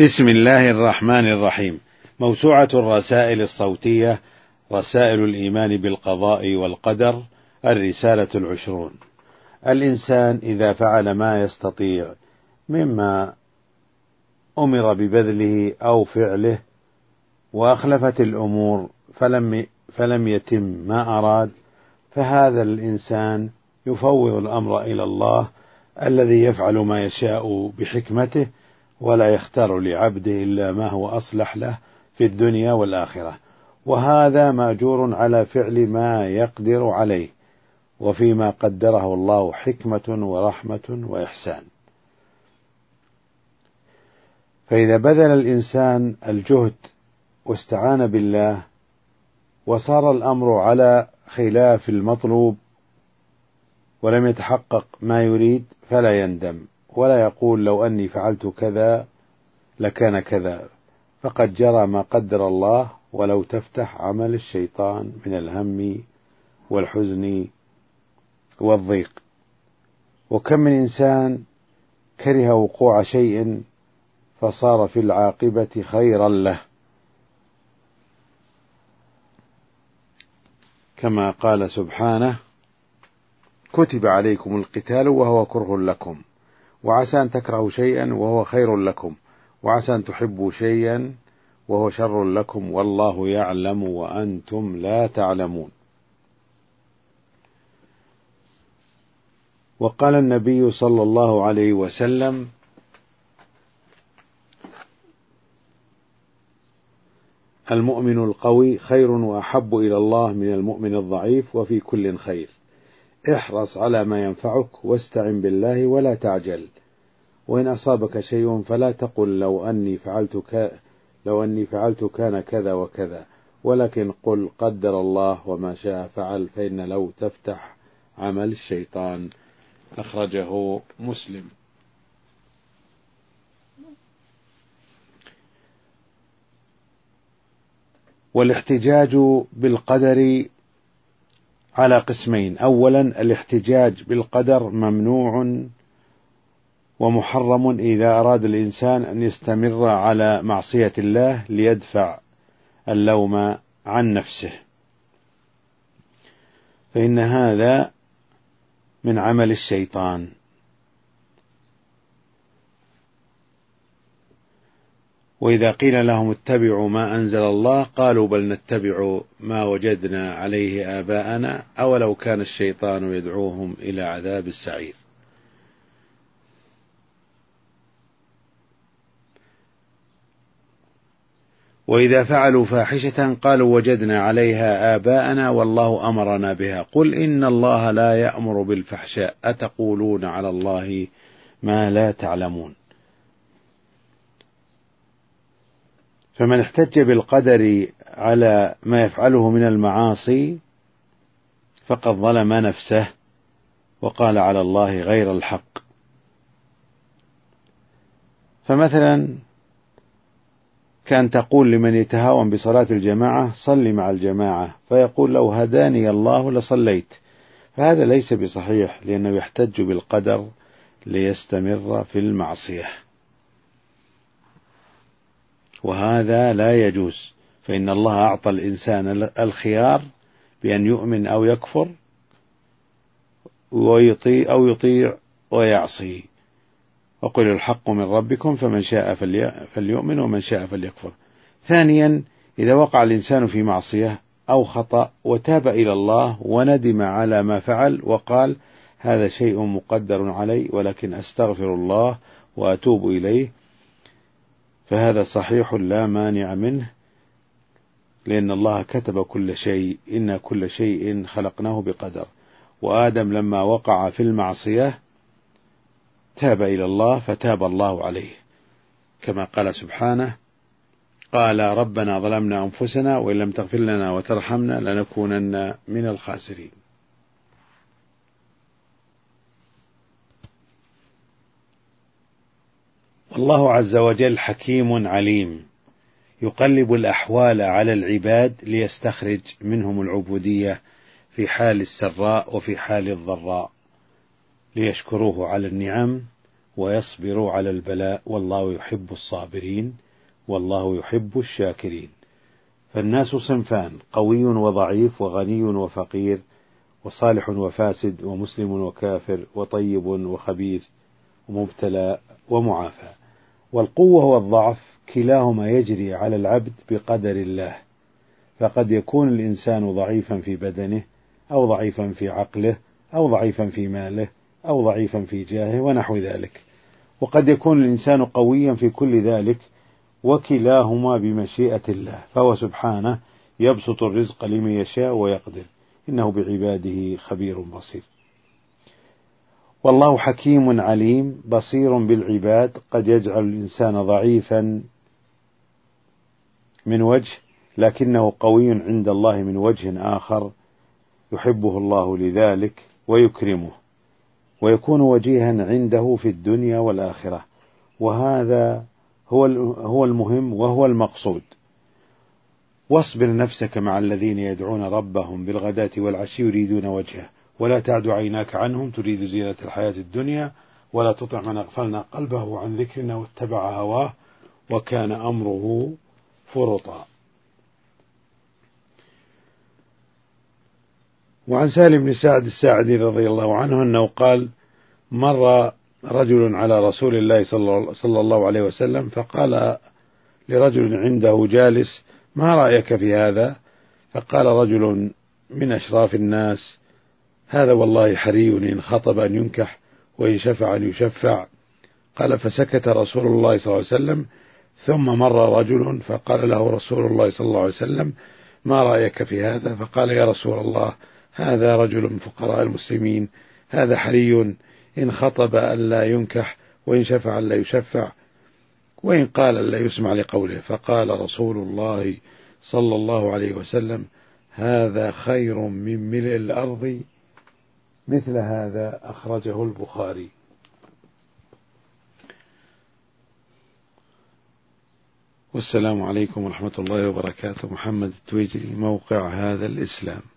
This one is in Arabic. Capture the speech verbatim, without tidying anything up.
بسم الله الرحمن الرحيم. موسوعة الرسائل الصوتية، رسائل الإيمان بالقضاء والقدر، الرسالة العشرون. الإنسان إذا فعل ما يستطيع مما أمر ببذله أو فعله وأخلفت الأمور فلم, فلم يتم ما أراد، فهذا الإنسان يفوض الأمر إلى الله الذي يفعل ما يشاء بحكمته، ولا يختار لعبده إلا ما هو أصلح له في الدنيا والآخرة، وهذا مأجور على فعل ما يقدر عليه، وفيما قدره الله حكمة ورحمة وإحسان. فإذا بذل الإنسان الجهد واستعان بالله وصار الأمر على خلاف المطلوب ولم يتحقق ما يريد، فلا يندم ولا يقول لو أني فعلت كذا لكان كذا، فقد جرى ما قدر الله، ولو تفتح عمل الشيطان من الهم والحزن والضيق. وكم من إنسان كره وقوع شيء فصار في العاقبة خيرا له، كما قال سبحانه: كتب عليكم القتال وهو كره لكم، وعسى أن تكرهوا شيئا وهو خير لكم، وعسى أن تحبوا شيئا وهو شر لكم، والله يعلم وأنتم لا تعلمون. وقال النبي صلى الله عليه وسلم: المؤمن القوي خير وأحب إلى الله من المؤمن الضعيف، وفي كل خير. احرص على ما ينفعك واستعن بالله ولا تعجل، وإن أصابك شيء فلا تقل لو أني فعلت ك... لو أني فعلت كان كذا وكذا، ولكن قل قدر الله وما شاء فعل، فإن لو تفتح عمل الشيطان. أخرجه مسلم. والاحتجاج بالقدر على قسمين: أولا، الاحتجاج بالقدر ممنوع ومحرم إذا أراد الإنسان أن يستمر على معصية الله ليدفع اللوم عن نفسه، فإن هذا من عمل الشيطان. وإذا قيل لهم اتبعوا ما أنزل الله قالوا بل نتبع ما وجدنا عليه آباءنا أولو كان الشيطان يدعوهم إلى عذاب السعير. وإذا فعلوا فاحشة قالوا وجدنا عليها آباءنا والله أمرنا بها، قل إن الله لا يأمر بالفحشاء أتقولون على الله ما لا تعلمون. فمن احتج بالقدر على ما يفعله من المعاصي فقد ظلم نفسه وقال على الله غير الحق. فمثلا كان تقول لمن يتهاون بصلاة الجماعة صل مع الجماعة، فيقول لو هداني الله لصليت، فهذا ليس بصحيح، لأنه يحتج بالقدر ليستمر في المعصية، وهذا لا يجوز، فإن الله أعطى الإنسان الخيار بأن يؤمن أو يكفر ويطيع أو يطيع ويعصي، وقل الحق من ربكم فمن شاء فليؤمن ومن شاء فليكفر. ثانيا، إذا وقع الإنسان في معصية أو خطأ وتاب إلى الله وندم على ما فعل وقال هذا شيء مقدر علي ولكن أستغفر الله وأتوب إليه، فهذا صحيح لا مانع منه، لأن الله كتب كل شيء، إن كل شيء خلقناه بقدر. وآدم لما وقع في المعصية تاب إلى الله فتاب الله عليه، كما قال سبحانه: قال ربنا ظلمنا أنفسنا وإن لم تغفر لنا وترحمنا لنكونن من الخاسرين. والله عز وجل حكيم عليم، يقلب الأحوال على العباد ليستخرج منهم العبودية في حال السراء وفي حال الضراء، ليشكروه على النعم ويصبروا على البلاء، والله يحب الصابرين والله يحب الشاكرين. فالناس صنفان: قوي وضعيف، وغني وفقير، وصالح وفاسد، ومسلم وكافر، وطيب وخبيث، ومبتلى ومعافى. والقوة والضعف كلاهما يجري على العبد بقدر الله، فقد يكون الإنسان ضعيفا في بدنه، أو ضعيفا في عقله، أو ضعيفا في ماله، أو ضعيفا في جاهه ونحو ذلك. وقد يكون الإنسان قويا في كل ذلك، وكلاهما بمشيئة الله، فهو سبحانه يبسط الرزق لمن يشاء ويقدر، إنه بعباده خبير بصير. والله حكيم عليم بصير بالعباد، قد يجعل الإنسان ضعيفا من وجه، لكنه قوي عند الله من وجه آخر، يحبه الله لذلك ويكرمه، ويكون وجيها عنده في الدنيا والآخرة. وهذا هو هو المهم وهو المقصود. واصبر نفسك مع الذين يدعون ربهم بالغداة والعشي يريدون وجهه، ولا تعد عيناك عنهم تريد زينة الحياة الدنيا، ولا تطع من أغفلنا قلبه عن ذكرنا واتبع هواه وكان أمره فرطا. وعن سالم بن سعد الساعدي رضي الله عنه أنه قال: مر رجل على رسول الله صلى الله عليه وسلم، فقال لرجل عنده جالس: ما رأيك في هذا؟ فقال رجل من أشراف الناس: هذا والله حري إن خطب أن ينكح، وإن شفع أن يشفع. قال: فسكت رسول الله صلى الله عليه وسلم. ثم مر رجل فقال له رسول الله صلى الله عليه وسلم: ما رأيك في هذا؟ فقال: يا رسول الله، هذا رجل من فقراء المسلمين، هذا حري إن خطب أن لا ينكح، وإن شفع أن لا يشفع، وإن قال أن لا يسمع لقوله. فقال رسول الله صلى الله عليه وسلم: هذا خير من ملء الأرض مثل هذا. أخرجه البخاري. والسلام عليكم ورحمة الله وبركاته. محمد التويجري، موقع هذا الإسلام.